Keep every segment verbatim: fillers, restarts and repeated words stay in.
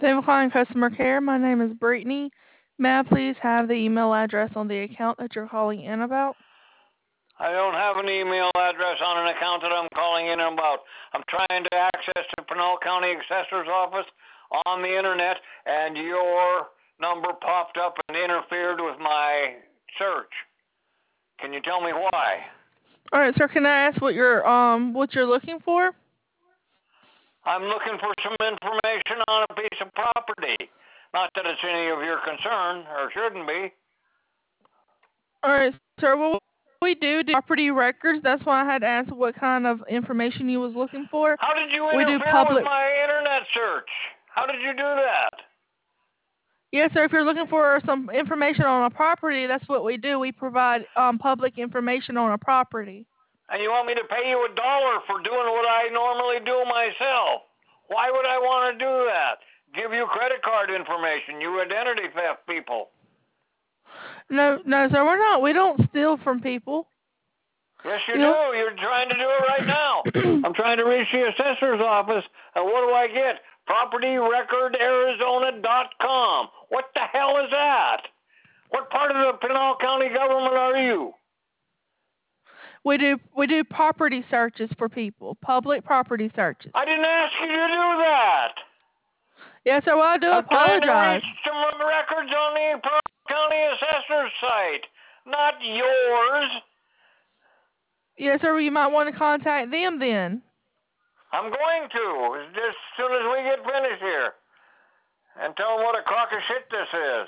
Thank you for calling customer care. My name is Brittany. May I please have the email address on the account that you're calling in about? I don't have an email address on an account that I'm calling in about. I'm trying to access the Pinal County Assessor's Office on the internet, and your number popped up and interfered with my search. Can you tell me why? All right, sir. Can I ask what you're um what you're looking for? I'm looking for some information on a piece of property. Not that it's any of your concern, or shouldn't be. All right, sir. Well, we do do property records. That's why I had asked what kind of information you was looking for. How did you We do interfere with public. my internet search? How did you do that? Yes, sir. If you're looking for some information on a property, that's what we do. We provide um public information on a property. And you want me to pay you a dollar for doing what I normally do myself? Why would I want to do that? Give you credit card information, you identity theft people. No, no, sir. We're not. We don't steal from people. Yes, you, You do. know? You're trying to do it right now. I'm trying to reach the assessor's office, and what do I get? property record arizona dot com. What the hell is that? What part of the Pinal County government are you? We do we do property searches for people, public property searches. I didn't ask you to do that. Yes, sir. Well, I do I'm trying to apologize. reach some records on the Pinal County Assessor's site, not yours. Yes, sir. You might want to contact them then. I'm going to, just as soon as we get finished here, and tell them what a crock of shit this is.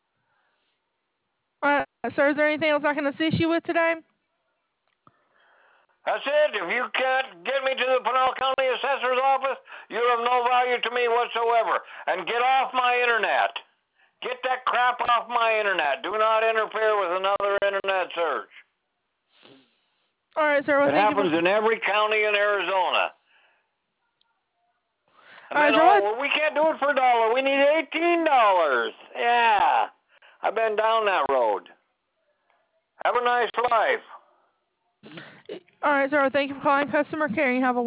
All right, sir. Is there anything else I can assist you with today? That's it. If you can't get me to the Pinal County Assessor's office, you're of no value to me whatsoever. And get off my internet. Get that crap off my internet. Do not interfere with another internet search. All right, sir. Well, it thank happens you for... in every county in Arizona. And All right, then, sir. oh, What... well, we can't do it for a dollar. We need eighteen dollars. Yeah. I've been down that road. Have a nice life. All right, sir. Well, thank you for calling customer care. You have a